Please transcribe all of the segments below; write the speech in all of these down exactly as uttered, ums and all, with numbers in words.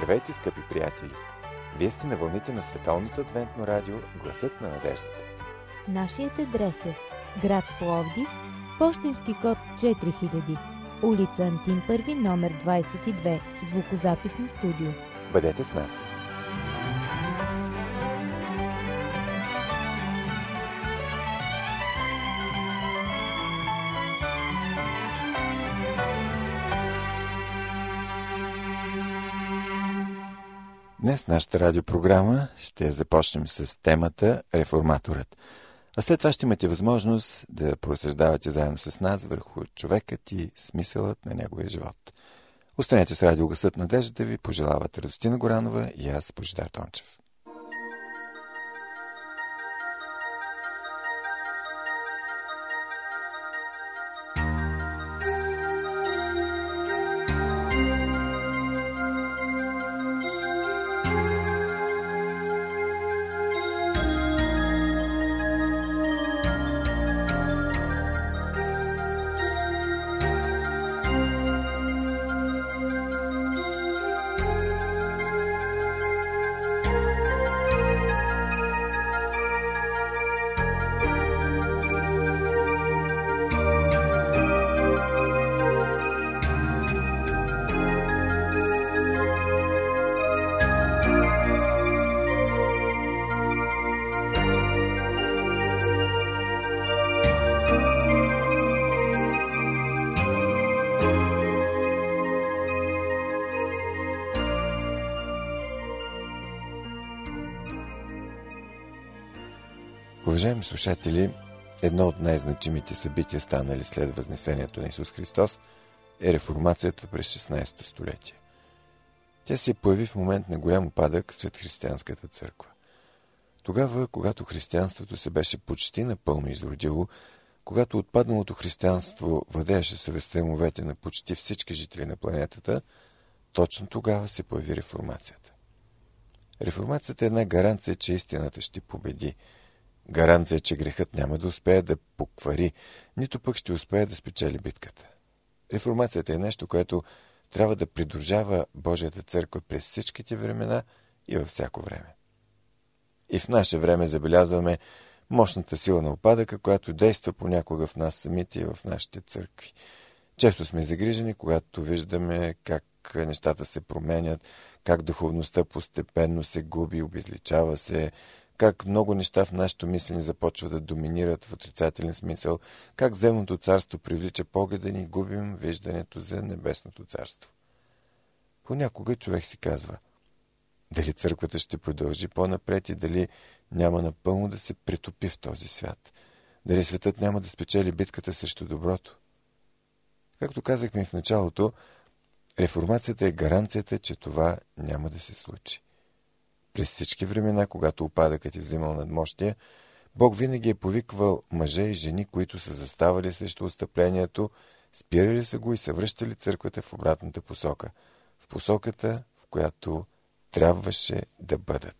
Здравейте, скъпи приятели! Вие сте на вълните на Световното адвентно радио Гласът на надеждата. Нашият адрес е град Пловдив, пощенски код четири хиляди, улица Антим първи, номер двадесет и две, звукозаписно студио. Бъдете с нас! Днес нашата радиопрограма ще започнем с темата Реформаторът. А след това ще имате възможност да проразсъждавате заедно с нас върху човекът и смисълът на неговия живот. Останете с радио Гласът на надеждата ви, пожелават Радостина Горанова и аз, Божидар Тончев. Уважаеми слушатели, едно от най-значимите събития, станали след възнесението на Исус Христос, е реформацията през шестнадесето столетие. Тя се появи в момент на голям упадък сред християнската църква. Тогава, когато християнството се беше почти напълно изродило, когато отпадналото християнство владееше съвестта и умовете на почти всички жители на планетата, точно тогава се появи реформацията. Реформацията е една гаранция, че истината ще победи. Гаранция, че грехът няма да успее да поквари, нито пък ще успее да спечели битката. Реформацията е нещо, което трябва да придружава Божията църква през всичките времена и във всяко време. И в наше време забелязваме мощната сила на упадъка, която действа понякога в нас самите и в нашите църкви. Често сме загрижени, когато виждаме как нещата се променят, как духовността постепенно се губи, обезличава се, как много неща в нашето мислене започват да доминират в отрицателен смисъл, как земното царство привлича погледа ни и губим виждането за небесното царство. Понякога човек си казва, дали църквата ще продължи по-напред и дали няма напълно да се претопи в този свят, дали светът няма да спечели битката срещу доброто. Както казахме в началото, реформацията е гаранцията, че това няма да се случи. През всички времена, когато упадъкът е взимал надмощие, Бог винаги е повиквал мъже и жени, които са заставали срещу отстъплението, спирали са го и са връщали църквата в обратната посока, в посоката, в която трябваше да бъдат.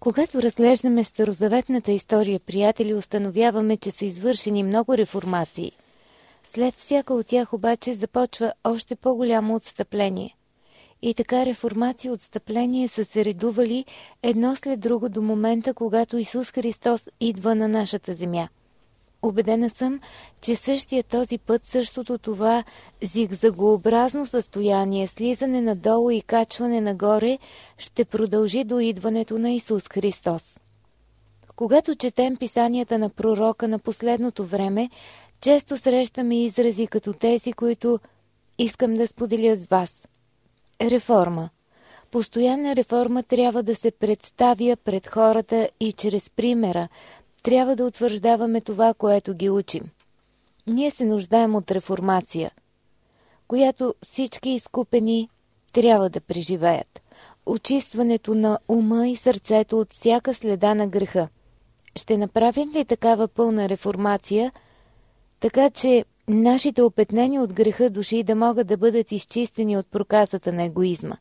Когато разглеждаме старозаветната история, приятели, установяваме, че са извършени много реформации. След всяка от тях обаче започва още по-голямо отстъпление. И така реформации и отстъпления са се редували едно след друго до момента, когато Исус Христос идва на нашата земя. Убедена съм, че същия този път, същото това зигзагообразно състояние, слизане надолу и качване нагоре, ще продължи до идването на Исус Христос. Когато четем писанията на пророка на последното време, често срещаме изрази като тези, които искам да споделя с вас. Реформа. Постоянна реформа трябва да се представя пред хората и чрез примера, трябва да утвърждаваме това, което ги учим. Ние се нуждаем от реформация, която всички изкупени трябва да преживеят. Очистването на ума и сърцето от всяка следа на греха. Ще направим ли такава пълна реформация, така че нашите опетнени от греха души да могат да бъдат изчистени от проказата на егоизма?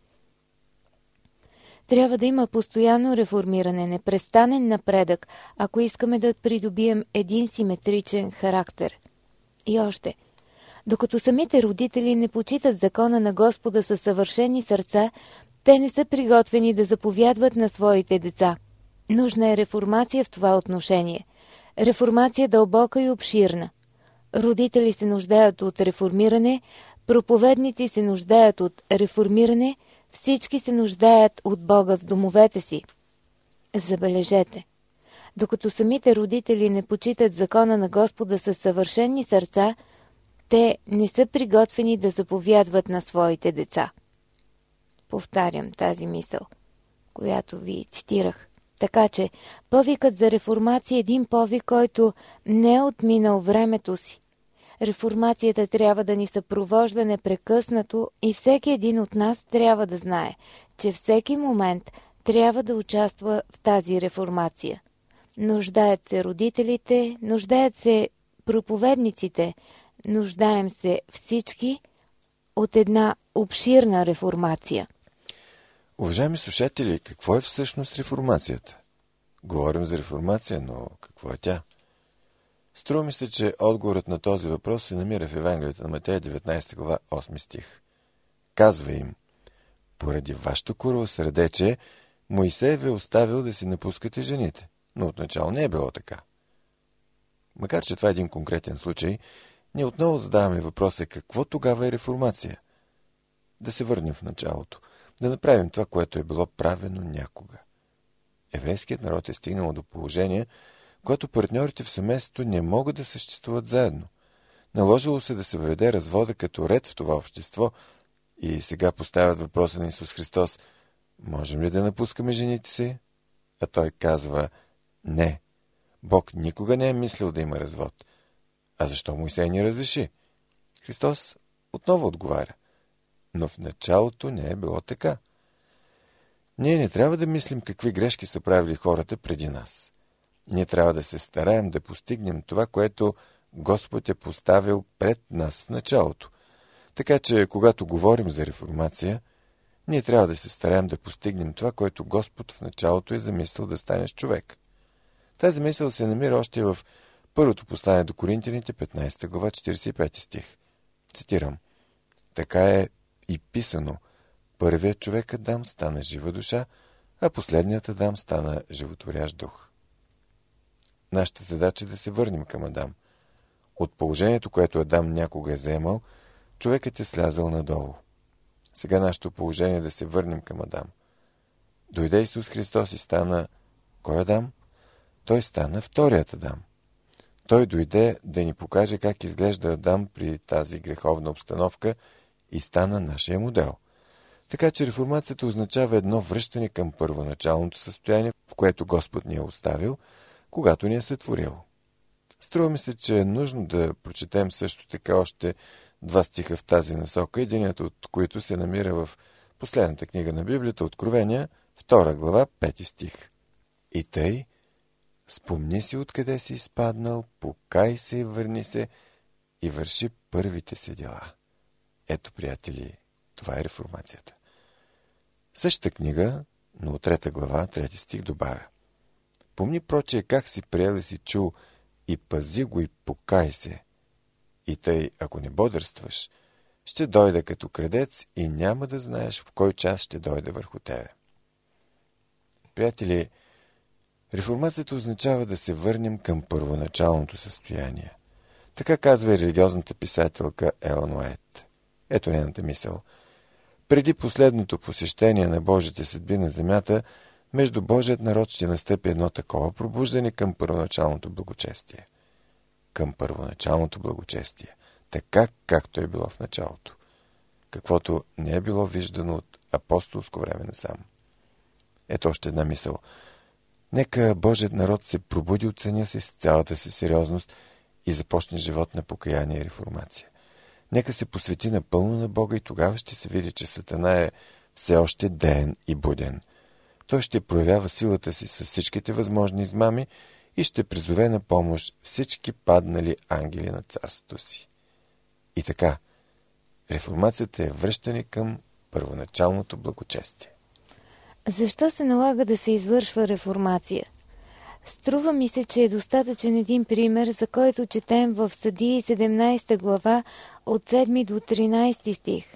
Трябва да има постоянно реформиране, непрестанен напредък, ако искаме да придобием един симетричен характер. И още, докато самите родители не почитат закона на Господа със съвършени сърца, те не са приготвени да заповядват на своите деца. Нужна е реформация в това отношение. Реформация дълбока и обширна. Родители се нуждаят от реформиране, проповедници се нуждаят от реформиране, всички се нуждаят от Бога в домовете си. Забележете, докато самите родители не почитат закона на Господа със съвършени сърца, те не са приготвени да заповядват на своите деца. Повтарям тази мисъл, която ви цитирах. Така че повикът за реформация е един повик, който не е отминал времето си. Реформацията трябва да ни съпровожда непрекъснато и всеки един от нас трябва да знае, че всеки момент трябва да участва в тази реформация. Нуждаят се родителите, нуждаят се проповедниците, нуждаем се всички от една обширна реформация. Уважаеми слушатели, какво е всъщност реформацията? Говорим за реформация, но какво е тя? Струва ми се, че отговорът на този въпрос се намира в Евангелието на Матей, деветнайсета глава, осми стих. Казва им: поради вашето коровосърдечие Моисей ви е оставил да си напускате жените, но отначало не е било така. Макар че това е един конкретен случай, ние отново задаваме въпроса: какво тогава е реформация? Да се върнем в началото, да направим това, което е било правено някога. Еврейският народ е стигнал до положение, когато партньорите в семейството не могат да съществуват заедно. Наложило се да се въведе развода като ред в това общество и сега поставят въпроса на Исус Христос: можем ли да напускаме жените си? А той казва: не. Бог никога не е мислил да има развод. А защо Моисей ни разреши? Христос отново отговаря: но в началото не е било така. Ние не трябва да мислим какви грешки са правили хората преди нас. Ние трябва да се стараем да постигнем това, което Господ е поставил пред нас в началото. Така че, когато говорим за реформация, ние трябва да се стараем да постигнем това, което Господ в началото е замислил да станеш човек. Тази мисъл се намира още в първото послание до Коринтяните, петнайсета глава, четирийсет и пети стих. Цитирам: така е и писано: първият човек Адам стана жива душа, а последният Адам стана животворящ дух. Нашата задача е да се върнем към Адам. От положението, което Адам някога е заемал, човекът е слязал надолу. Сега нашето положение е да се върнем към Адам. Дойде Исус Христос и стана... Кой Адам? Той стана вторият Адам. Той дойде да ни покаже как изглежда Адам при тази греховна обстановка и стана нашия модел. Така че реформацията означава едно връщане към първоначалното състояние, в което Господ ни е оставил, когато ни е сътворил. Струва ми се, че е нужно да прочетем също така още два стиха в тази насока, единият от които се намира в последната книга на Библията, Откровения, втора глава, пети стих. И тъй, спомни си откъде си изпаднал, покай се и върни се и върши първите си дела. Ето, приятели, това е реформацията. Същата книга, но от трета глава, трети стих добавя: Помни прочее как си приел и си чул, и пази го и покай се. И тъй, ако не бодрстваш, ще дойде като крадец и няма да знаеш в кой час ще дойде върху тебе. Приятели, реформацията означава да се върнем към първоначалното състояние. Така казва и религиозната писателка Елън Уайт. Ето нейната мисъл. Преди последното посещение на Божите съдби на земята, между Божият народ ще настъпи едно такова пробуждане към първоначалното благочестие. Към първоначалното благочестие, така както е било в началото, каквото не е било виждано от апостолско време насам. Ето още една мисъл. Нека Божият народ се пробуди от съня си с цялата си сериозност и започне живот на покаяние и реформация. Нека се посвети напълно на Бога и тогава ще се види, че Сатана е все още деен и буден. Той ще проявява силата си с всичките възможни измами и ще призове на помощ всички паднали ангели на царството си. И така, реформацията е връщане към първоначалното благочестие. Защо се налага да се извършва реформация? Струва ми се, че е достатъчен един пример, за който четем в Съдии седемнадесета глава от седми до тринадесети стих.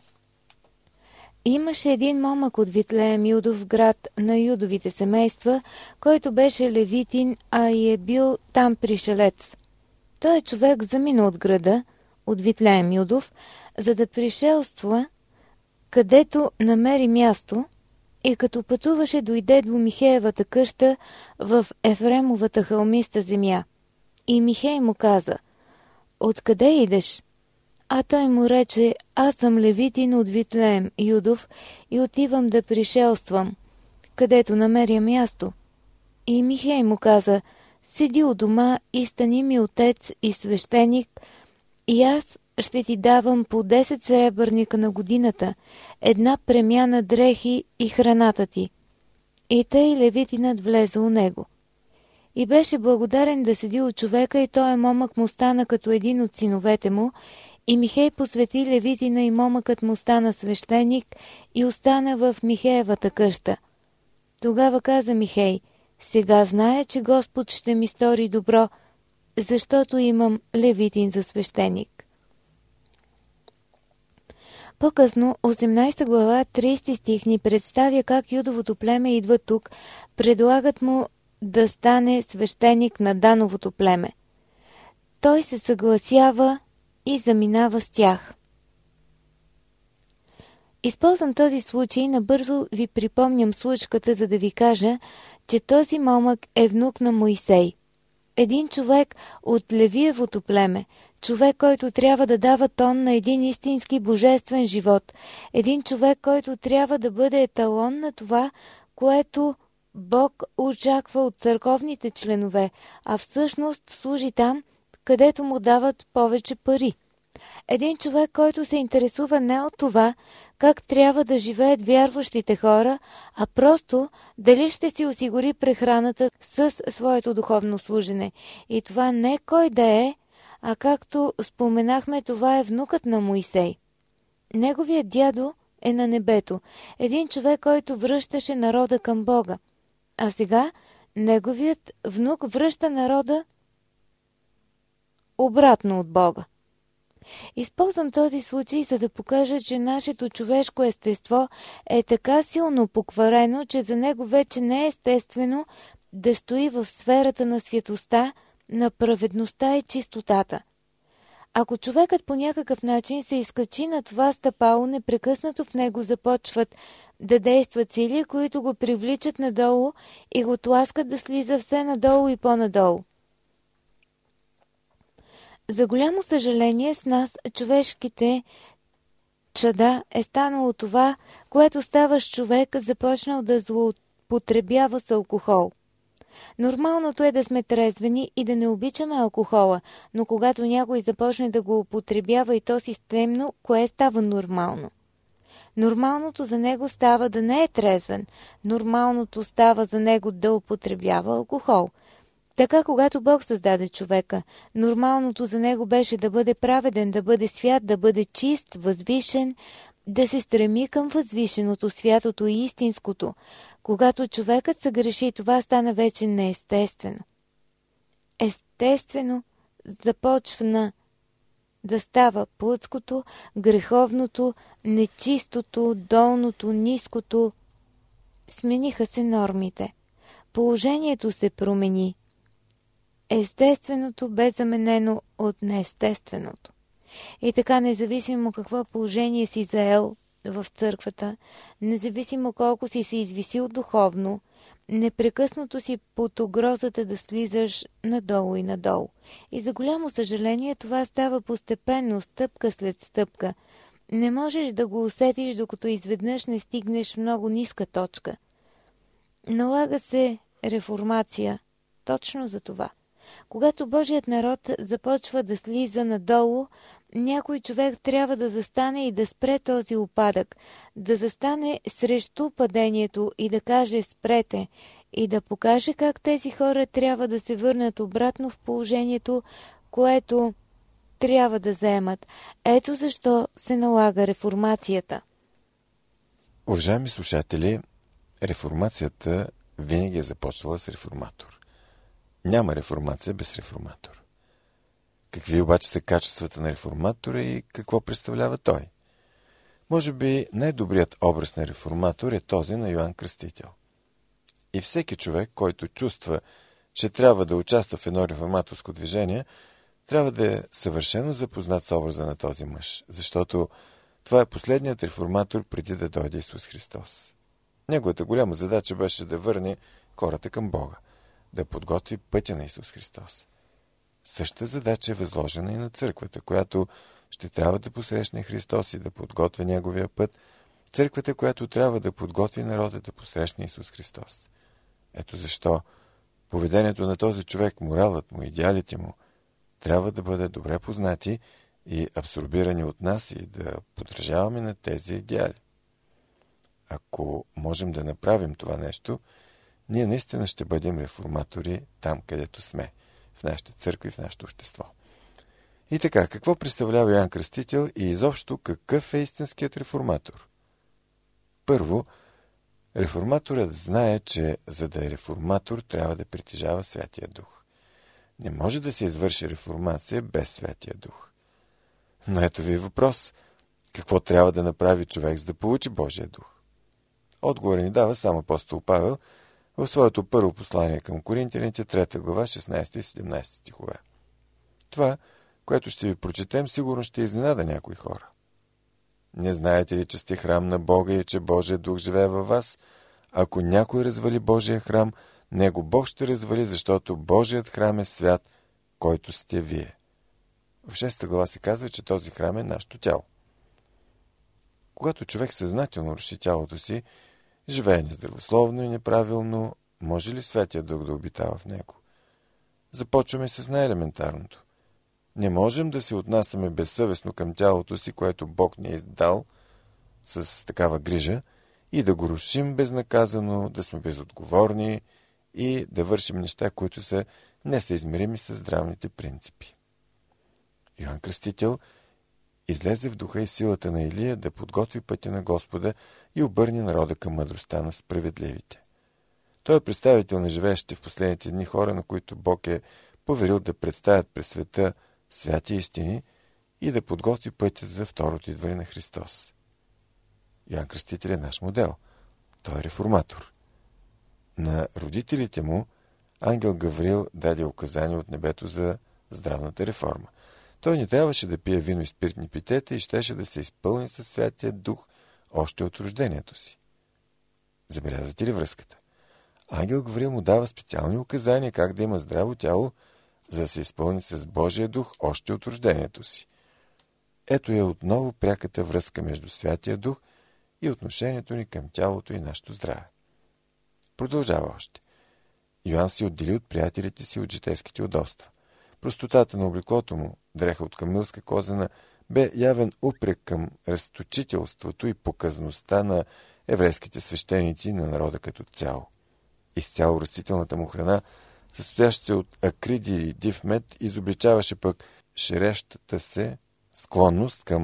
Имаше един момък от Витлеем, Юдов град на юдовите семейства, който беше левитин, а и е бил там пришелец. Той е човек замина от града, от Витлеем Юдов, за да пришелства, където намери място, и като пътуваше, дойде до Михеевата къща в Ефремовата хълмиста земя. И Михей му каза: „Откъде идеш?“ А той му рече: „Аз съм левитин от Витлеем Юдов и отивам да пришелствам, където намеря място.“ И Михей му каза: „Седи у дома и стани ми отец и свещеник, и аз ще ти давам по десет сребърника на годината, една премяна дрехи и храната ти.“ И тъй левитинът влезе у него. И беше благодарен да седи у човека, и той момък му стана като един от синовете му, и Михей посвети левитина, и момъкът му стана свещеник и остана в Михеевата къща. Тогава каза Михей: „Сега зная, че Господ ще ми стори добро, защото имам левитин за свещеник.“ По-късно, осемнадесета глава, тридесети стих ни представя как юдовото племе идва тук, предлагат му да стане свещеник на Дановото племе. Той се съгласява и заминава с тях. Използвам този случай, набързо ви припомням случката, за да ви кажа, че този момък е внук на Моисей. Един човек от Левиевото племе, човек, който трябва да дава тон на един истински божествен живот, един човек, който трябва да бъде еталон на това, което Бог очаква от църковните членове, а всъщност служи там, където му дават повече пари. Един човек, който се интересува не от това, как трябва да живеят вярващите хора, а просто дали ще си осигури прехраната с своето духовно служене. И това не кой да е, а както споменахме, това е внукът на Моисей. Неговият дядо е на небето, един човек, който връщаше народа към Бога. А сега неговият внук връща народа обратно от Бога. Използвам този случай, за да покажа, че нашето човешко естество е така силно покварено, че за него вече не е естествено да стои в сферата на светостта, на праведността и чистотата. Ако човекът по някакъв начин се изкачи на това стъпало, непрекъснато в него започват да действат сили, които го привличат надолу и го тласкат да слиза все надолу и по-надолу. За голямо съжаление с нас, човешките чада, е станало това, което става с човек, започнал да злоупотребява с алкохол. Нормалното е да сме трезвени и да не обичаме алкохола, но когато някой започне да го употребява и то системно, кое става нормално? Нормалното за него става да не е трезвен, нормалното става за него да употребява алкохол. Така, когато Бог създаде човека, нормалното за него беше да бъде праведен, да бъде свят, да бъде чист, възвишен, да се стреми към възвишеното, святото и истинското. Когато човекът съгреши, това стана вече неестествено. Естествено започна да става плътското, греховното, нечистото, долното, ниското. Смениха се нормите. Положението се промени. Естественото бе заменено от неестественото. И така, независимо какво положение си заел в църквата, независимо колко си се извисил духовно, непрекъснато си под угрозата да слизаш надолу и надолу. И за голямо съжаление това става постепенно, стъпка след стъпка. Не можеш да го усетиш, докато изведнъж не стигнеш много ниска точка. Налага се реформация точно за това. Когато Божият народ започва да слиза надолу, някой човек трябва да застане и да спре този упадък, да застане срещу падението и да каже спрете, и да покаже как тези хора трябва да се върнат обратно в положението, което трябва да заемат. Ето защо се налага реформацията. Уважаеми слушатели, реформацията винаги е започвала с реформатор. Няма реформация без реформатор. Какви обаче са качествата на реформатора и какво представлява той? Може би най-добрият образ на реформатор е този на Йоан Кръстител. И всеки човек, който чувства, че трябва да участва в едно реформаторско движение, трябва да е съвършено запознат с образа на този мъж, защото това е последният реформатор преди да дойде Исус Христос. Неговата голяма задача беше да върне хората към Бога, да подготви пътя на Исус Христос. Същата задача е възложена и на църквата, която ще трябва да посрещне Христос и да подготви Неговия път, църквата, която трябва да подготви народа да посрещне Исус Христос. Ето защо поведението на този човек, моралът му, идеалите му, трябва да бъдат добре познати и абсорбирани от нас и да подражаваме на тези идеали. Ако можем да направим това нещо, ние наистина ще бъдем реформатори там, където сме, в нашите църкви, в нашето общество. И така, какво представлява Йоан Кръстител и изобщо какъв е истинският реформатор? Първо, реформаторът знае, че за да е реформатор, трябва да притежава Святия Дух. Не може да се извърши реформация без Святия Дух. Но ето ви въпрос. Какво трябва да направи човек, за да получи Божия Дух? Отговор ни дава само апостол Павел в своето първо послание към Коринтяните, трета глава, шестнайсети и седемнайсети стихове. Това, което ще ви прочетем, сигурно ще изненада някои хора. Не знаете ли, че сте храм на Бога и че Божия Дух живее във вас? Ако някой развали Божия храм, него Бог ще развали, защото Божият храм е свят, който сте вие. В шеста глава се казва, че този храм е нашето тяло. Когато човек съзнателно руши тялото си, живее нездравословно и неправилно, може ли Святия Дух да обитава в него? Започваме с най-елементарното. Не можем да се отнасяме безсъвестно към тялото си, което Бог ни е издал с такава грижа, и да го рушим безнаказано, да сме безотговорни и да вършим неща, които са несъизмерими с здравните принципи. Йоан Кръстител излезе в духа и силата на Илия да подготви пътя на Господа и обърне народа към мъдростта на справедливите. Той е представител на живеещите в последните дни хора, на които Бог е поверил да представят пред света святи истини и да подготви пътя за второто идване на Христос. Йоан Кръстител е наш модел. Той е реформатор. На родителите му ангел Гавриил даде указания от небето за здравната реформа. Той не трябваше да пие вино и спиртни питета и щеше да се изпълни със Святия Дух още от рождението си. Забелязвате ли връзката? Ангел Гавриил му дава специални указания как да има здраво тяло, за да се изпълни с Божия Дух още от рождението си. Ето е отново пряката връзка между Святия Дух и отношението ни към тялото и нашето здраве. Продължава още. Йоан се отдели от приятелите си от житейските удобства. Простотата на облеклото му, дреха от камилска козена, бе явен упрек към разточителството и показността на еврейските свещеници и на народа като цяло. Изцяло растителната му храна, състояща се от акриди и див мед, изобличаваше пък ширещата се склонност към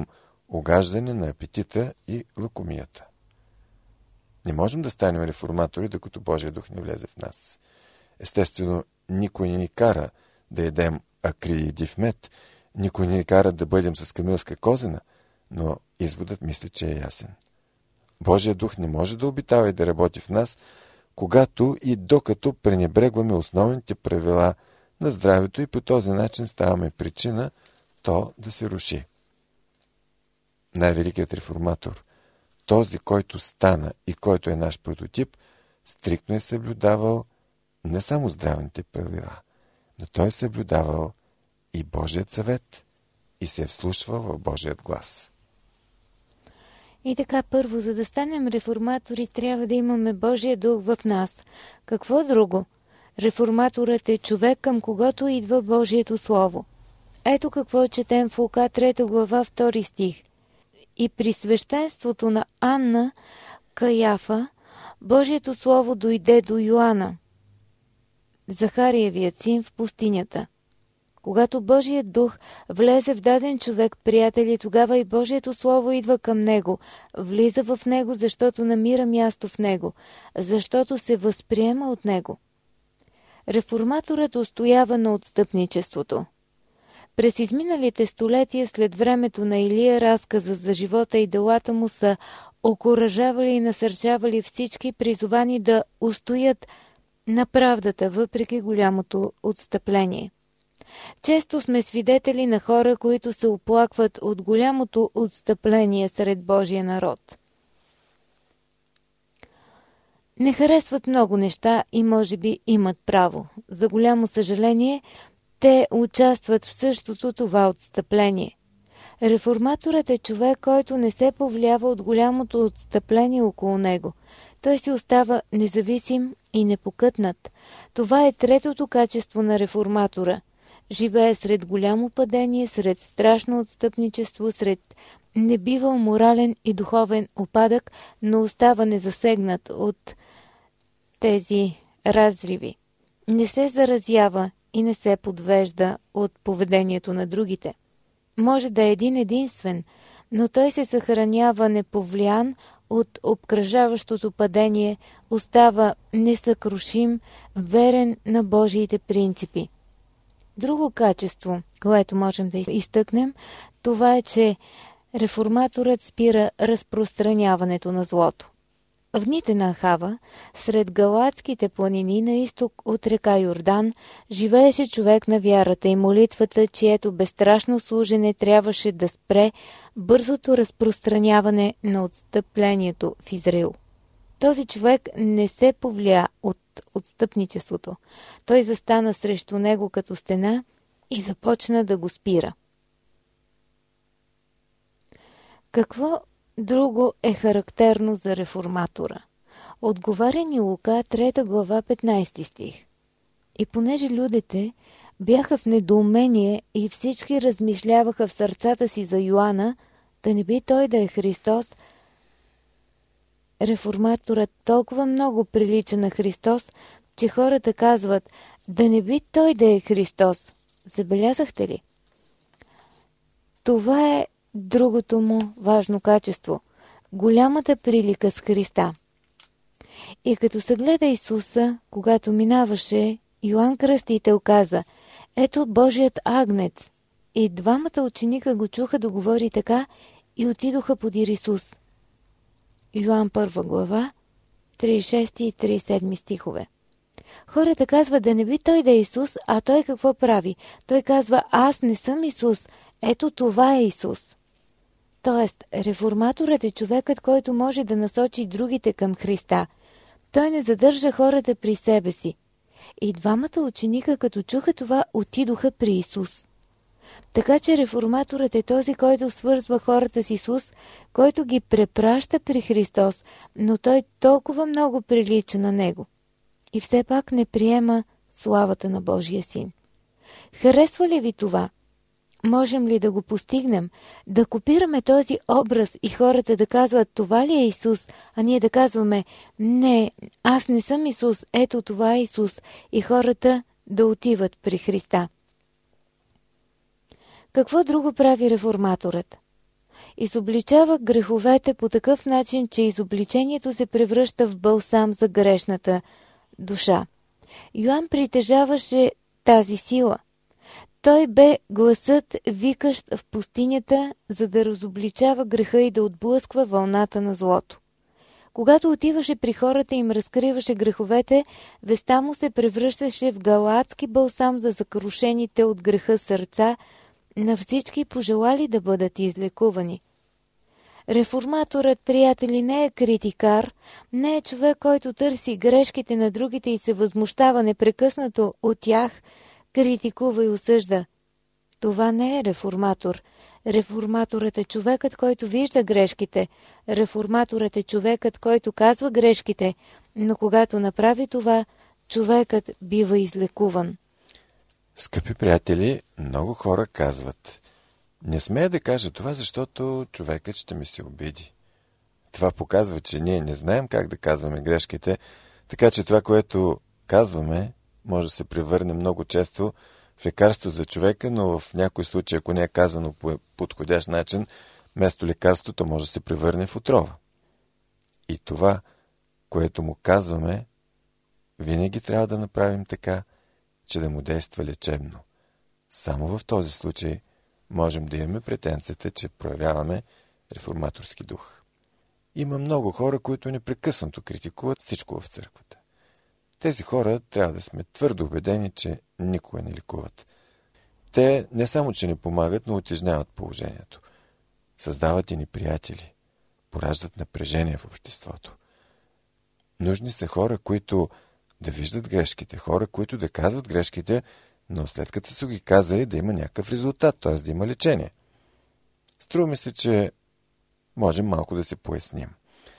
угаждане на апетита и лакомията. Не можем да станем реформатори, докато Божия дух не влезе в нас. Естествено, никой не ни кара да едем акри и див мед, никой не ни кара да бъдем с камилска козена, но изводът мисля, че е ясен. Божия дух не може да обитава и да работи в нас, когато и докато пренебрегваме основните правила на здравето и по този начин ставаме причина то да се руши. Най-великият реформатор, този, който стана и който е наш прототип, стриктно е съблюдавал не само здравните правила, но той е съблюдавал и Божият съвет и се е вслушвал в Божият глас. И така, първо, за да станем реформатори, трябва да имаме Божия дух в нас. Какво друго? Реформаторът е човек, към когото идва Божието Слово. Ето какво четем в Лука трета глава, втори стих. И при свещенството на Анна, Каяфа, Божието Слово дойде до Йоанна, Захариевият син, в пустинята. Когато Божият дух влезе в даден човек, приятели, тогава и Божието Слово идва към него, влиза в него, защото намира място в него, защото се възприема от него. Реформаторът устоява на отстъпничеството. През изминалите столетия след времето на Илия разказа за живота и делата му са окуражавали и насърчавали всички, призовани да устоят на правдата, въпреки голямото отстъпление. Често сме свидетели на хора, които се оплакват от голямото отстъпление сред Божия народ. Не харесват много неща и може би имат право. За голямо съжаление, те участват в същото това отстъпление. Реформаторът е човек, който не се повлиява от голямото отстъпление около него. Той си остава независим и непокътнат. Това е третото качество на реформатора. Живее сред голямо падение, сред страшно отстъпничество, сред небивал морален и духовен упадък, но остава незасегнат от тези разриви. Не се заразява и не се подвежда от поведението на другите. Може да е един единствен, но той се съхранява неповлиян от обкръжаващото падение, остава несъкрушим, верен на Божиите принципи. Друго качество, което можем да изтъкнем, това е, че реформаторът спира разпространяването на злото. В дните на Ахава, сред галатските планини на изток от река Йордан, живееше човек на вярата и молитвата, чието безстрашно служене трябваше да спре бързото разпространяване на отстъплението в Израил. Този човек не се повлия от отстъпничеството. Той застана срещу него като стена и започна да го спира. Какво друго е характерно за реформатора? Отговаря ни Лука трета глава петнайсети стих. И понеже людите бяха в недоумение и всички размишляваха в сърцата си за Йоанна, да не би той да е Христос, реформаторът толкова много прилича на Христос, че хората казват, да не би той да е Христос. Забелязахте ли? Това е другото му важно качество – голямата прилика с Христа. И като се гледа Исуса, когато минаваше, Йоан Кръстител каза: ето Божият агнец. И двамата ученика го чуха да говори така и отидоха подир Исус. Йоан първа глава, тридесет и шести и тридесет и седми стихове. Хората казват, да не би той да е Исус, а той какво прави? Той казва, аз не съм Исус, ето това е Исус. Тоест, реформаторът е човекът, който може да насочи другите към Христа. Той не задържа хората при себе си. И двамата ученика, като чуха това, отидоха при Исус. Така че реформаторът е този, който свързва хората с Исус, който ги препраща при Христос, но той толкова много прилича на Него. И все пак не приема славата на Божия Син. Харесва ли ви това? Можем ли да го постигнем? Да копираме този образ и хората да казват, това ли е Исус, а ние да казваме, не, аз не съм Исус, ето това е Исус, и хората да отиват при Христа. Какво друго прави реформаторът? изобличава греховете по такъв начин, че изобличението се превръща в бълсам за грешната душа. Йоан притежаваше тази сила. Той бе гласът, викащ в пустинята, за да разобличава греха и да отблъсква вълната на злото. Когато отиваше при хората и им разкриваше греховете, веста му се превръщаше в галаадски бълсам за закрушените от греха сърца на всички пожелали да бъдат излекувани. Реформаторът, приятели, не е критикар, не е човек, който търси грешките на другите и се възмущава непрекъснато от тях, критикува и осъжда. Това не е реформатор. Реформаторът е човекът, който вижда грешките. Реформаторът е човекът, който казва грешките, но когато направи това, човекът бива излекуван. Скъпи приятели, много хора казват: не смея да кажа това, защото човекът ще ми се обиди. Това показва, че ние не знаем как да казваме грешките, така че това, което казваме, може да се превърне много често в лекарство за човека, но в някой случай, ако не е казано по подходящ начин, вместо лекарството може да се превърне в отрова. И това, което му казваме, винаги трябва да направим така, че да му действа лечебно. Само в този случай можем да имаме претенцията, че проявяваме реформаторски дух. Има много хора, които непрекъснато критикуват всичко в църквата. Тези хора трябва да сме твърдо убедени, че никога не лекуват. Те не само, че не помагат, но утежняват положението. Създават и неприятели. Пораждат напрежение в обществото. Нужни са хора, които да виждат грешките, хора, които да казват грешките, но след като са ги казали, да има някакъв резултат, т.е. да има лечение. Струва ми се, че можем малко да се поясним.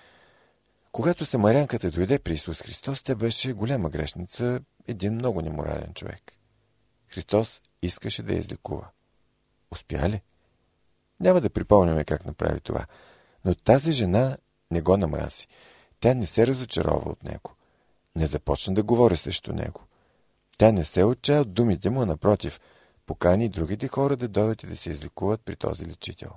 Когато самарянката дойде при Исус Христос, тя беше голяма грешница, един много неморален човек. Христос искаше да я излекува. Успя ли? Няма да припомняме как направи това, но тази жена не го намрази. Тя не се разочарова от него. Не започна да говори срещу него. Тя не се отчая от думите му, напротив, покани другите хора да дойдат и да се излекуват при този лечител.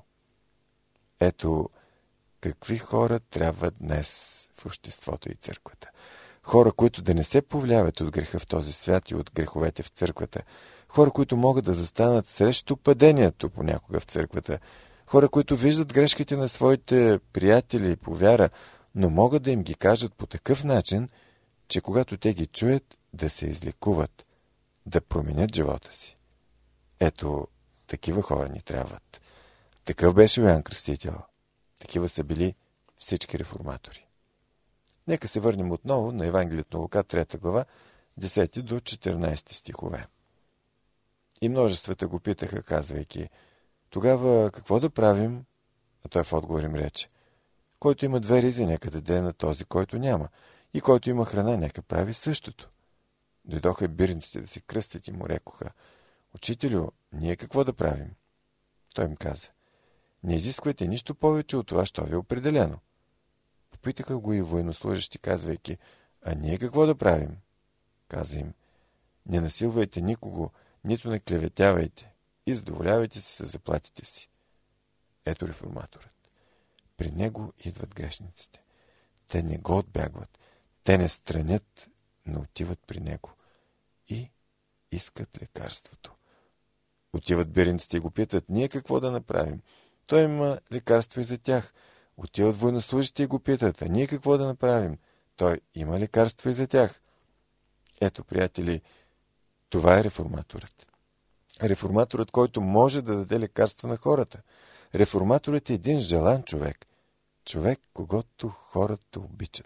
Ето какви хора трябва днес в обществото и църквата. Хора, които да не се повлияват от греха в този свят и от греховете в църквата. Хора, които могат да застанат срещу падението понякога в църквата. Хора, които виждат грешките на своите приятели по вяра, но могат да им ги кажат по такъв начин, че когато те ги чуят, да се излекуват, да променят живота си. Ето, такива хора ни трябват. Такъв беше Йоан Кръстител. Такива са били всички реформатори. Нека се върнем отново на Евангелието на Лука, трета глава, десети до четиринайсети стихове. И множествата го питаха, казвайки: тогава какво да правим? А той в отговор им рече: който има две ризи, нека даде на този, който няма, и който има храна, нека прави същото. Дойдоха и бирниците да се кръстят и му рекоха: учителю, ние какво да правим? Той им каза: не изисквайте нищо повече от това, що ви е определено. Попитаха го и военнослужащи, казвайки: а ние какво да правим? Каза им: не насилвайте никого, нито не клеветявайте и задоволявайте се с заплатите си. Ето реформаторът. При него идват грешниците. Те не го отбягват, те не странят, но отиват при него и искат лекарството. Отиват бирниците и го питат: ние какво да направим? Той има лекарство и за тях. Отиват военнослужащи и го питат: а ние какво да направим? Той има лекарство и за тях. Ето, приятели, това е реформаторът. Реформаторът, който може да даде лекарство на хората. Реформаторът е един желан човек. Човек, когото хората обичат.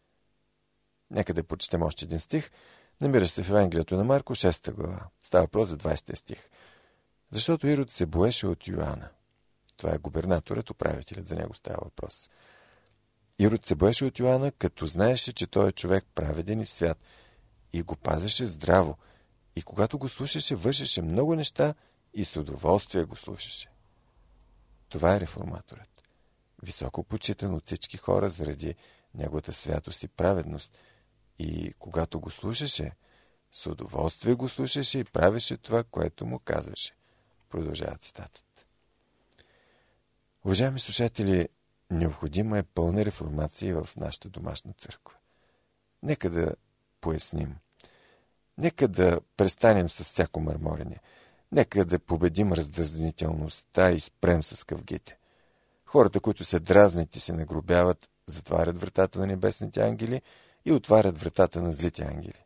Нека да прочетем още един стих. Намира се в Евангелието на Марко, шеста глава. Става въпрос за двайсети стих. Защото Ирод се боеше от Йоанна. Това е губернаторът, управителят, за него става въпрос. Ирод се боеше от Йоанна, като знаеше, че той е човек праведен и свят, и го пазеше здраво, и когато го слушаше, вършеше много неща и с удоволствие го слушаше. Това е реформаторът. Високо почитан от всички хора заради неговата святост и праведност. И когато го слушаше, с удоволствие го слушаше и правеше това, което му казваше. Продължава цитатът. Уважаеми слушатели, необходима е пълна реформация в нашата домашна църква. Нека да поясним. Нека да престанем с всяко мърморене. Нека да победим раздразнителността и спрем с къвгите. Хората, които се дразнят и се нагрубяват, затварят вратата на небесните ангели и отварят вратата на злите ангели.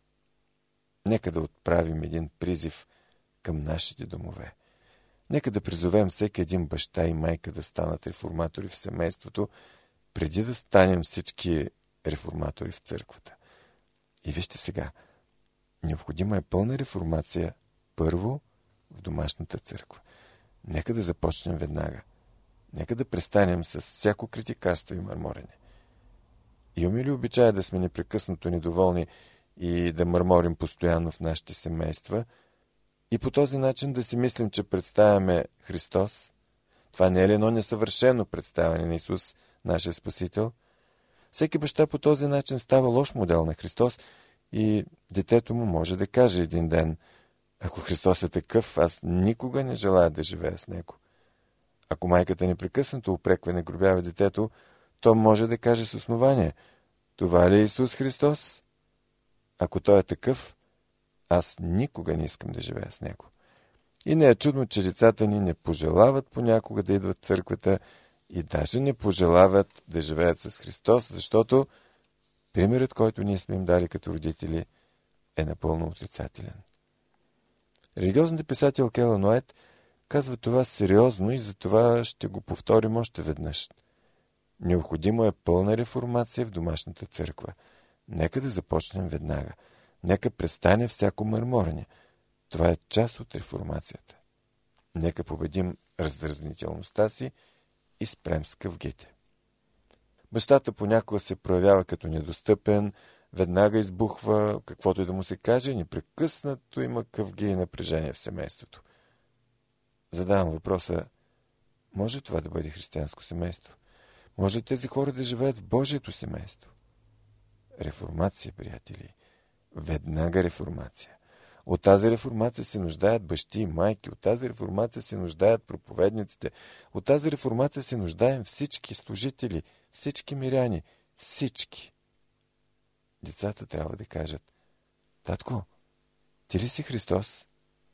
Нека да отправим един призив към нашите домове. Нека да призовем всеки един баща и майка да станат реформатори в семейството, преди да станем всички реформатори в църквата. И вижте сега, необходима е пълна реформация първо в домашната църква. Нека да започнем веднага. Нека да престанем с всяко критикарство и мърморене. Имаме ли обичая да сме непрекъснато недоволни и да мърморим постоянно в нашите семейства и по този начин да си мислим, че представяме Христос? Това не е ли едно несъвършено представяне на Исус, нашия Спасител? Всеки баща по този начин става лош модел на Христос и детето му може да каже един ден: ако Христос е такъв, аз никога не желая да живея с него. Ако майката непрекъснато упреква и нагрубява детето, то може да каже с основание: това ли е Исус Христос? Ако той е такъв, аз никога не искам да живея с него. И не е чудно, че децата ни не пожелават понякога да идват в църквата и даже не пожелават да живеят с Христос, защото примерът, който ние сме им дали като родители, е напълно отрицателен. Религиозният писател Елън Уайт казва това сериозно и затова ще го повторим още веднъж. Необходимо е пълна реформация в домашната църква. Нека да започнем веднага. Нека престане всяко мърморене. Това е част от реформацията. Нека победим раздразнителността си и спрем с къвгите. Бащата понякога се проявява като недостъпен, веднага избухва, каквото и да му се каже, непрекъснато има къвги и напрежение в семейството. Задавам въпроса: може това да бъде християнско семейство? Може тези хора да живеят в Божието семейство? Реформация, приятели. Веднага реформация. От тази реформация се нуждаят бащи и майки, от тази реформация се нуждаят проповедниците, от тази реформация се нуждаем всички служители, всички миряни, всички. Децата трябва да кажат: татко, ти ли си Христос?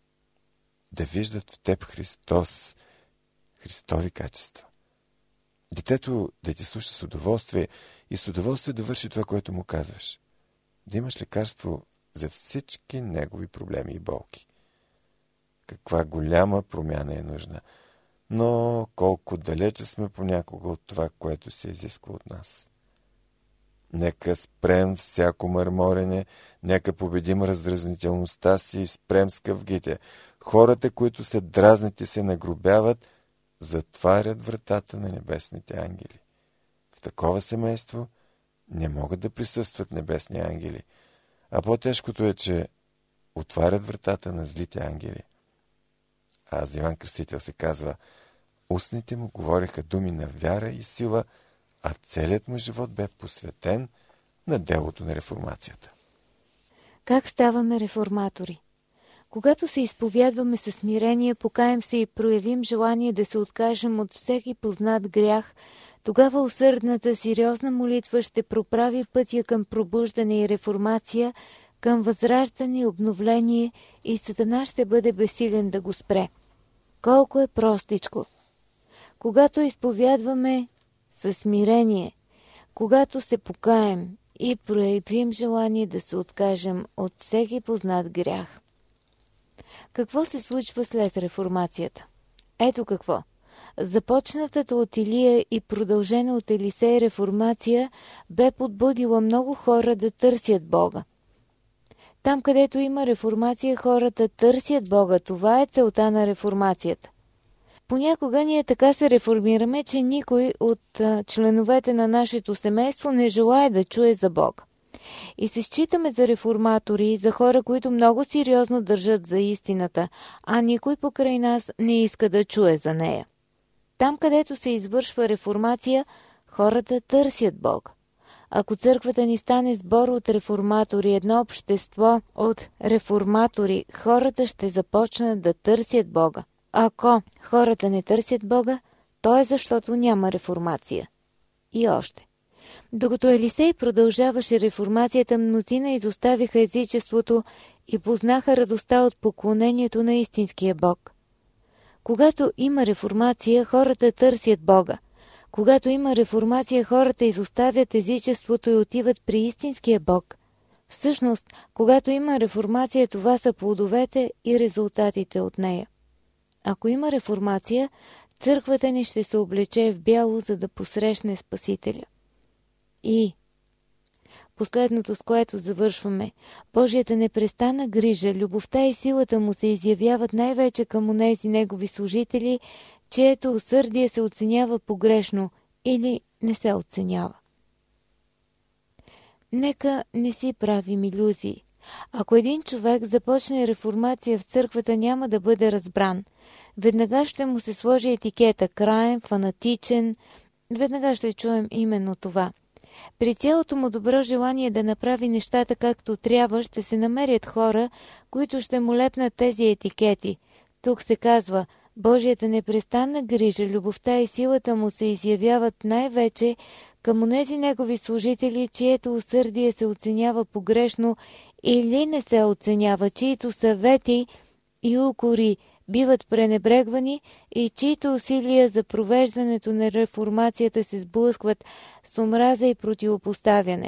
Да виждат в теб Христос, Христови качества. Детето да ти слуша с удоволствие и с удоволствие да върши това, което му казваш. Да имаш лекарство за всички негови проблеми и болки. Каква голяма промяна е нужна, но колко далече сме понякога от това, което се изисква от нас. Нека спрем всяко мърморене, нека победим раздразнителността си и спрем с къвгите. Хората, които се дразнят и се нагрубяват, затварят вратата на небесните ангели. В такова семейство не могат да присъстват небесни ангели, а по-тежкото е, че отварят вратата на злите ангели. А за Йоан Кръстител се казва: устните му говореха думи на вяра и сила, а целият му живот бе посветен на делото на реформацията. Как ставаме реформатори? Когато се изповядваме със смирение, покаем се и проявим желание да се откажем от всеки познат грях, тогава усърдната, сериозна молитва ще проправи пътя към пробуждане и реформация, към възраждане и обновление, и Сатана ще бъде безсилен да го спре. Колко е простичко! Когато изповядваме със смирение, когато се покаем и проявим желание да се откажем от всеки познат грях. Какво се случва след реформацията? Ето какво. Започнатата от Илия и продължена от Елисей реформация бе подбудила много хора да търсят Бога. Там, където има реформация, хората търсят Бога. Това е целта на реформацията. Понякога ние така се реформираме, че никой от а, членовете на нашето семейство не желае да чуе за Бога. И се считаме за реформатори, за хора, които много сериозно държат за истината, а никой покрай нас не иска да чуе за нея. Там, където се извършва реформация, хората търсят Бог. Ако църквата ни стане сбор от реформатори, едно общество от реформатори, хората ще започнат да търсят Бога. Ако хората не търсят Бога, то е защото няма реформация. И още. Докато Елисей продължаваше реформацията, мнозина изоставиха езичеството и познаха радостта от поклонението на истинския Бог. Когато има реформация, хората търсят Бога. Когато има реформация, хората изоставят езичеството и отиват при истинския Бог. Всъщност, когато има реформация, това са плодовете и резултатите от нея. Ако има реформация, църквата ни ще се облече в бяло, за да посрещне Спасителя. И последното, с което завършваме, Божията непрестанна грижа, любовта и силата му се изявяват най-вече към онези негови служители, чието усърдие се оценява погрешно или не се оценява. Нека не си правим илюзии. Ако един човек започне реформация в църквата, няма да бъде разбран. Веднага ще му се сложи етикета краен, фанатичен. Веднага ще чуем именно това. При цялото му добро желание да направи нещата както трябва, ще се намерят хора, които ще му лепнат тези етикети. Тук се казва: Божията непрестанна грижа, любовта и силата му се изявяват най-вече към онези негови служители, чието усърдие се оценява погрешно или не се оценява, чието съвети и укори биват пренебрегвани и чието усилия за провеждането на реформацията се сблъскват с омраза и противопоставяне.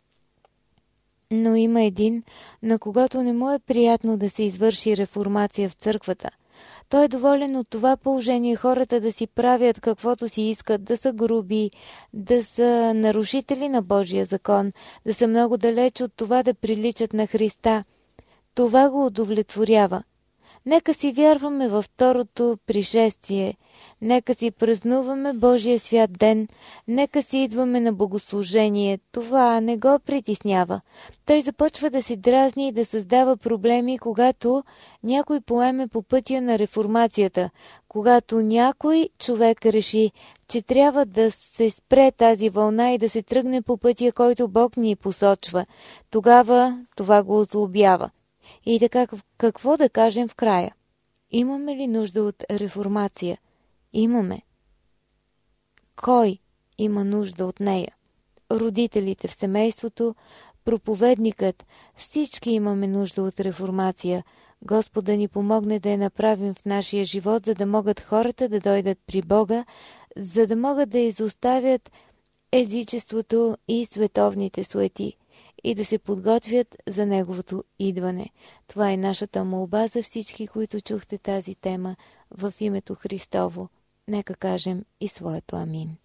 Но има един, на когото не му е приятно да се извърши реформация в църквата. Той е доволен от това положение хората да си правят каквото си искат, да са груби, да са нарушители на Божия закон, да са много далеч от това да приличат на Христа. Това го удовлетворява. Нека си вярваме във второто пришествие. Нека си празнуваме Божия свят ден. Нека си идваме на богослужение. Това не го притеснява. Той започва да се дразни и да създава проблеми, когато някой поеме по пътя на реформацията. Когато някой човек реши, че трябва да се спре тази вълна и да се тръгне по пътя, който Бог ни посочва, тогава това го озлобява. И така, какво да кажем в края? Имаме ли нужда от реформация? Имаме. Кой има нужда от нея? Родителите в семейството, проповедникът, всички имаме нужда от реформация. Господ да ни помогне да я направим в нашия живот, за да могат хората да дойдат при Бога, за да могат да изоставят езичеството и световните суети и да се подготвят за Неговото идване. Това е нашата молба за всички, които чухте тази тема в името Христово. Нека кажем и своето амин.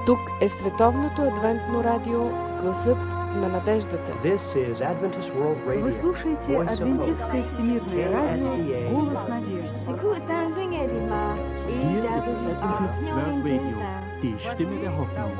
Тук е Световното адвентно радио Гласът на надеждата. Вы слушаете Адвентистское всемирное радио Голос надежды. Die Stimme der Hoffnung.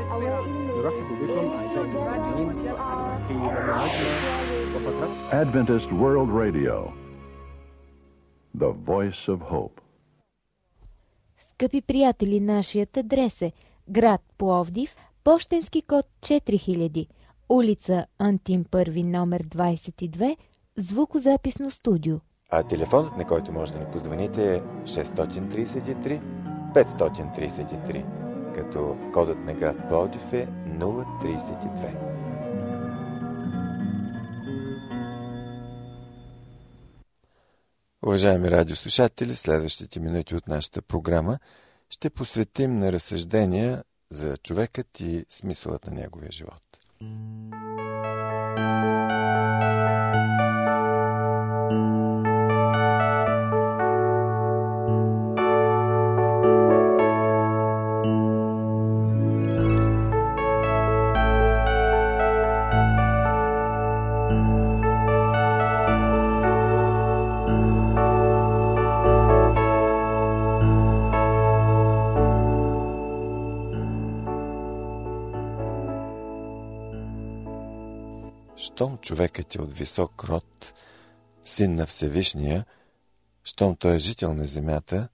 Adventist World Radio, the voice of hope. Скъпи приятели, нашият адрес е град Пловдив, пощенски код четири хиляди, улица Антим първи, номер двадесет и две, звукозаписно студио. А телефонът, на който може да ни позвоните, е шест три три пет три три, като кодът на град Пловдив е нула тридесет и две. Уважаеми радиослушатели, следващите минути от нашата програма ще посветим на разсъждения за човекът и смисълът на неговия живот. Щом човекът е от висок род, син на Всевишния, щом той е жител на земята,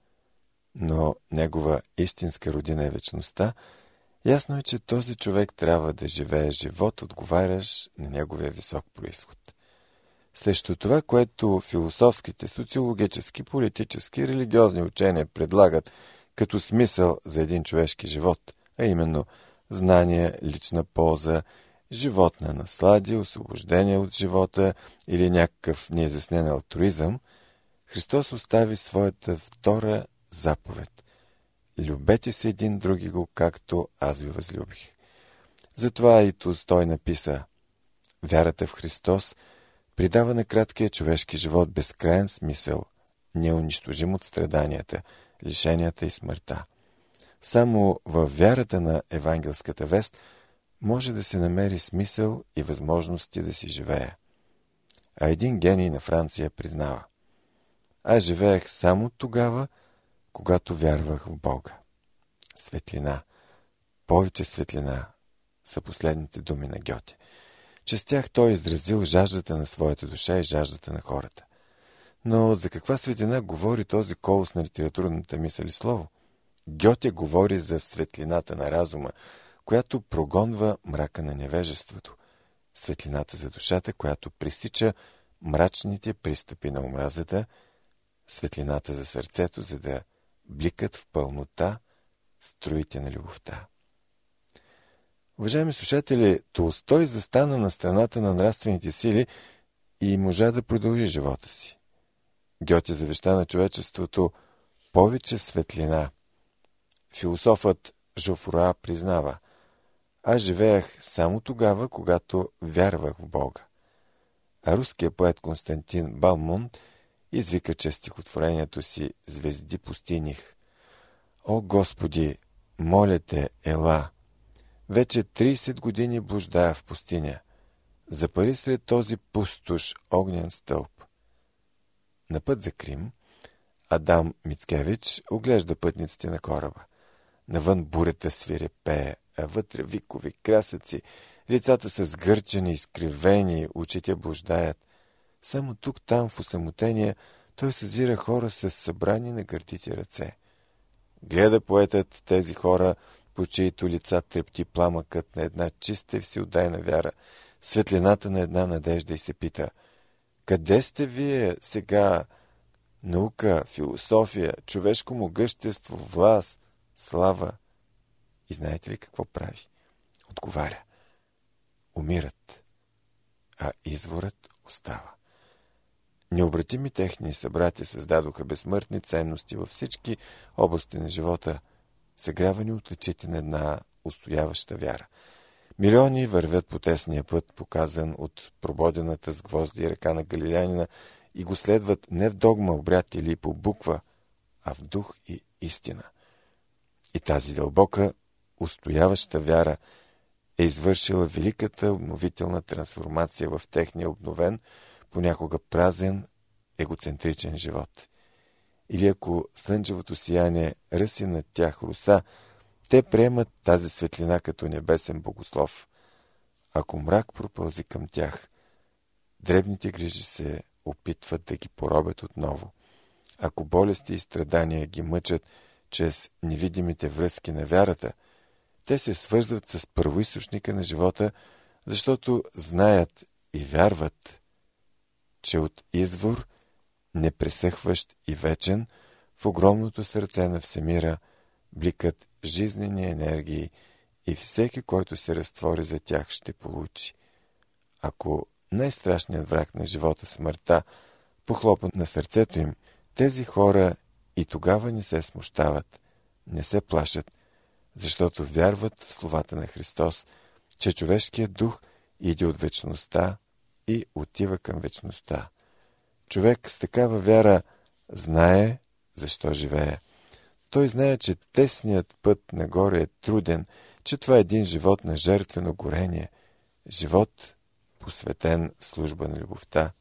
но негова истинска родина е вечността, ясно е, че този човек трябва да живее живот, отговарящ на неговия висок произход. Срещу това, което философските, социологически, политически и религиозни учения предлагат като смисъл за един човешки живот, а именно знание, лична полза, живот на наслади, освобождение от живота или някакъв неизяснен алтруизъм, Христос остави своята втора заповед. Любете се един други го, както аз ви възлюбих. Затова и Толстой написа: вярата в Христос придава на краткия човешки живот безкрайен смисъл, неунищожим от страданията, лишенията и смъртта. Само във вярата на евангелската вест може да се намери смисъл и възможности да си живее. А един гений на Франция признава: аз живеех само тогава, когато вярвах в Бога. Светлина, повече светлина са последните думи на Гьоте. Чрез тях той изразил жаждата на своята душа и жаждата на хората. Но за каква светлина говори този колос на литературната мисъл и слово? Гьоте говори за светлината на разума, която прогонва мрака на невежеството, светлината за душата, която пресича мрачните пристъпи на омразата, светлината за сърцето, за да бликат в пълнота струите на любовта. Уважаеми слушатели, Толстой застана на страната на нравствените сили и можа да продължи живота си. Гьоте завеща на човечеството повече светлина. Философът Жофруа признава: аз живеех само тогава, когато вярвах в Бога. А руският поет Константин Балмонт извика чрез стихотворението си «Звезди пустиних»: О, Господи, моля те, ела! Вече тридесет години блуждая в пустиня. Запали сред този пустош огнен стълб. На път за Крим Адам Мицкевич оглежда пътниците на кораба. Навън бурята свирепее, а вътре викови, крясъци, лицата са сгърчени, изкривени, очите блуждаят. Само тук-там в осамотения той съзира хора с събрани на гърдите ръце. Гледа поетът тези хора, по чието лица трепти пламъкът на една чиста и всеотдайна вяра, светлината на една надежда, и се пита: къде сте вие сега? Наука, философия, човешко могъщество, власт, слава. И знаете ли какво прави? Отговаря: умират, а изворът остава. Необратими техни събратя създадоха безсмъртни ценности във всички области на живота, съгрявани от лъчите на една устояваща вяра. Милиони вървят по тесния път, показан от прободената с гвозди ръка на галилеянина, и го следват не в догма, обряд или по буква, а в дух и истина. И тази дълбока, устояваща вяра е извършила великата обновителна трансформация в техния обновен, понякога празен, егоцентричен живот. Или ако слънчевото сияние ръси над тях роса, те приемат тази светлина като небесен богослов. Ако мрак пропълзи към тях, дребните грижи се опитват да ги поробят отново. Ако болести и страдания ги мъчат чрез невидимите връзки на вярата, те се свързват с първоизточника на живота, защото знаят и вярват, че от извор, непресъхващ и вечен, в огромното сърце на всемира бликат жизнени енергии и всеки, който се разтвори за тях, ще получи. Ако най-страшният враг на живота, смъртта, похлопа на сърцето им, тези хора и тогава не се смущават, не се плашат, защото вярват в словата на Христос, че човешкият дух иде от вечността и отива към вечността. Човек с такава вяра знае защо живее. Той знае, че тесният път нагоре е труден, че това е един живот на жертвено горение, живот посветен в служба на любовта,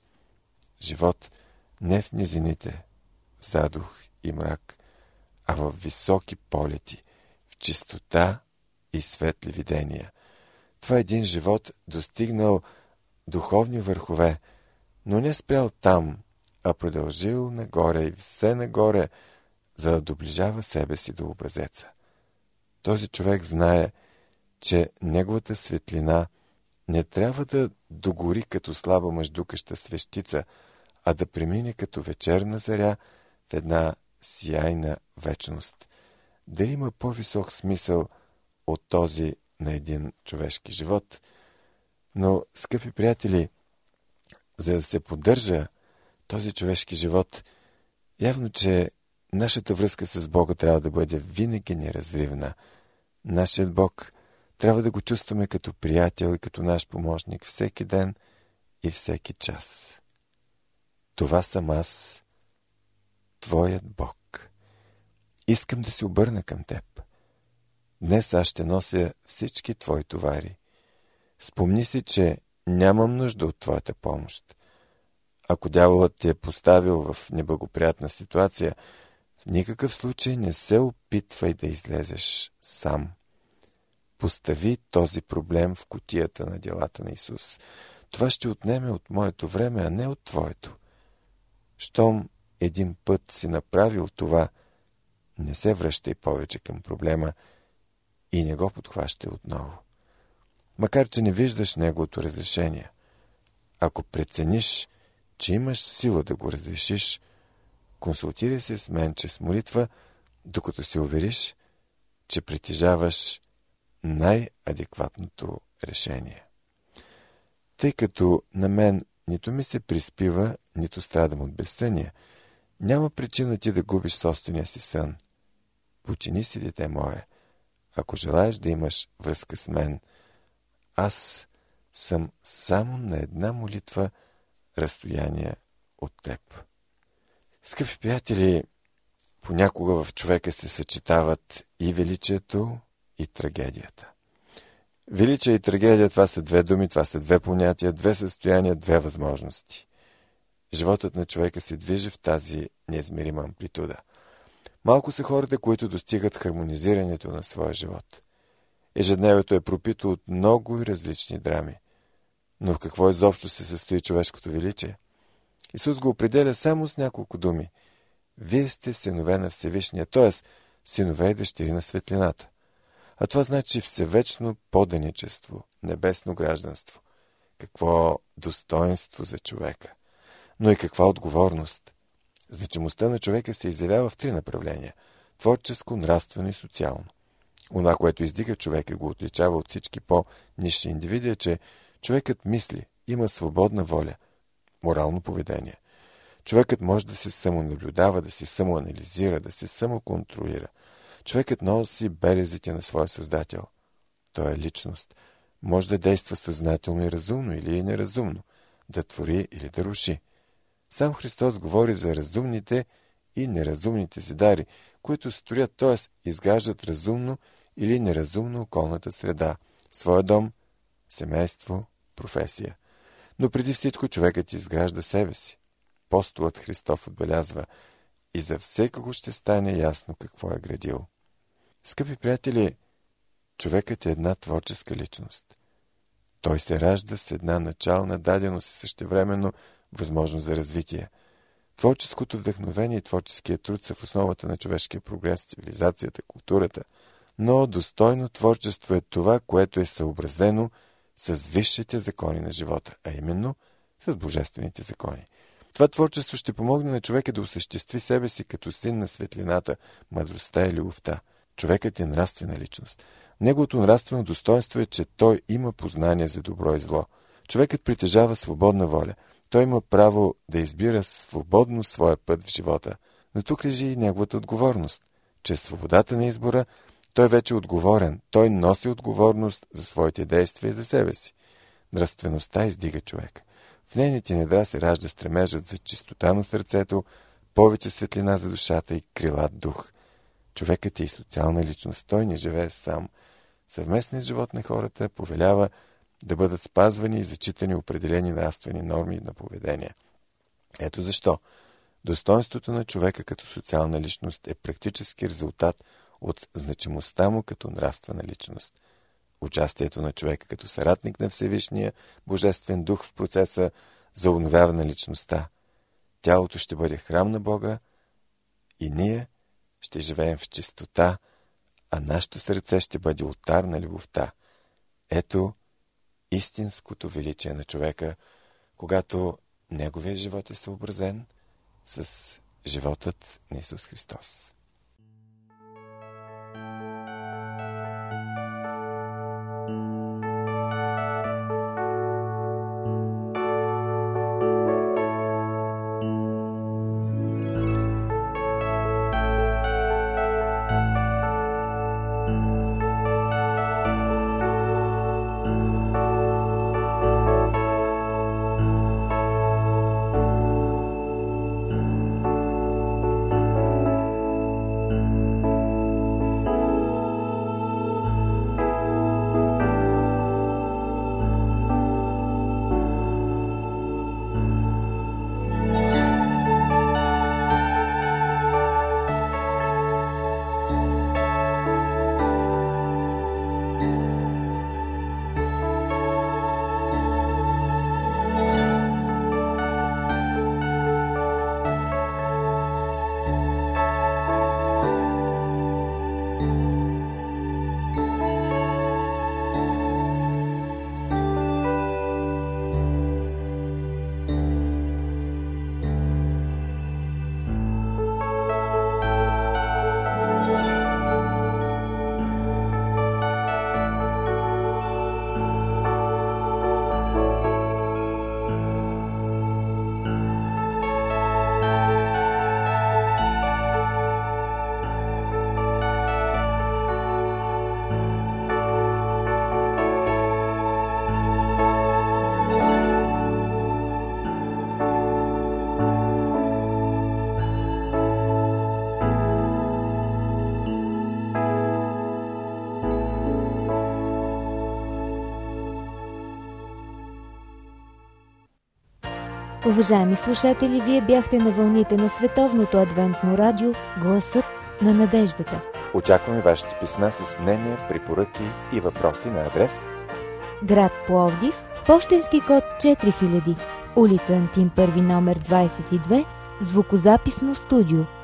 живот не в низините, в задух и мрак, а в високи полети, в чистота и светли видения. Това е един живот, достигнал духовни върхове, но не спрял там, а продължил нагоре и все нагоре, за да доближава себе си до образеца. Този човек знае, че неговата светлина не трябва да догори като слаба мъждукаща свещица, а да премине като вечерна заря в една сияйна вечност. Дали има по-висок смисъл от този на един човешки живот? Но, скъпи приятели, за да се поддържа този човешки живот, явно, че нашата връзка с Бога трябва да бъде винаги неразривна. Нашият Бог трябва да го чувстваме като приятел и като наш помощник всеки ден и всеки час. Това съм аз, Твоят Бог. Искам да се обърна към Теб. Днес аз ще нося всички Твои товари. Спомни си, че нямам нужда от Твоята помощ. Ако дяволът ти е поставил в неблагоприятна ситуация, в никакъв случай не се опитвай да излезеш сам. Постави този проблем в кутията на делата на Исус. Това ще отнеме от моето време, а не от твоето. Щом един път си направил това, не се връщай повече към проблема и не го подхващай отново. Макар че не виждаш неговото разрешение. Ако прецениш, че имаш сила да го разрешиш, консултирай се с мен чрез молитва, докато се увериш, че притежаваш най-адекватното решение. Тъй като на мен нито ми се приспива, нито страдам от безсъние, няма причина ти да губиш собствения си сън. Почини си, дете мое, ако желаеш да имаш връзка с мен. Аз съм само на една молитва разстояние от теб. Скъпи приятели, понякога в човека се съчетават и величието, и трагедията. Величие и трагедия, това са две думи, това са две понятия, две състояния, две възможности. Животът на човека се движи в тази неизмерима амплитуда. Малко са хората, които достигат хармонизирането на своя живот. Ежедневието е пропито от много и различни драми. Но в какво изобщо се състои човешкото величие? Исус го определя само с няколко думи. Вие сте синове на Всевишния, т.е. синове и дъщери на светлината. А това значи всевечно поданичество, небесно гражданство. Какво достоинство за човека, но и каква отговорност. Значимостта на човека се изявява в три направления – творческо, нравствено и социално. Онова, което издига човека, го отличава от всички по-нисши индивиди, е, че човекът мисли, има свободна воля, морално поведение. Човекът може да се самонаблюдава, да се самоанализира, да се самоконтролира. Човекът носи белезите на своя създател. Той е личност. Може да действа съзнателно и разумно или и неразумно, да твори или да руши. Сам Христос говори за разумните и неразумните си дари, които строят, т.е. изграждат разумно или неразумно околната среда, своя дом, семейство, професия. Но преди всичко човекът изгражда себе си. Апостолът Христов отбелязва: и за всекого ще стане ясно какво е градил. Скъпи приятели, човекът е една творческа личност. Той се ражда с една начална даденост и същевременно възможност за развитие. Творческото вдъхновение и творческият труд са в основата на човешкия прогрес, цивилизацията, културата. Но достойно творчество е това, което е съобразено с висшите закони на живота, а именно с божествените закони. Това творчество ще помогне на човека да осъществи себе си като син на светлината, мъдростта и любовта. Човекът е нравствена личност. Неговото нравствено достоинство е, че той има познание за добро и зло. Човекът притежава свободна воля. Той има право да избира свободно своя път в живота. Но тук лежи и неговата отговорност. Чрез свободата на избора той вече е отговорен. Той носи отговорност за своите действия и за себе си. Нравствеността издига човека. В нейните недра се ражда стремежът за чистота на сърцето, повече светлина за душата и крилат дух. Човекът е и социална личност. Той не живее сам. Съвместният живот на хората повелява да бъдат спазвани и зачитани определени нравствени норми на поведение. Ето защо достоинството на човека като социална личност е практически резултат от значимостта му като нравствена личност. Участието на човека като съратник на Всевишния Божествен дух в процеса за обновяване на личността. Тялото ще бъде храм на Бога и ние ще живеем в чистота, а нашето сърце ще бъде олтар на любовта. Ето истинското величие на човека, когато неговият живот е съобразен с животът на Исус Христос. Уважаеми слушатели, вие бяхте на вълните на Световното адвентно радио Гласът на надеждата. Очакваме вашите писма с мнения, препоръки и въпроси на адрес: град Пловдив, пощенски код четири хиляди, улица Антим първи номер двадесет и две, звукозаписно студио.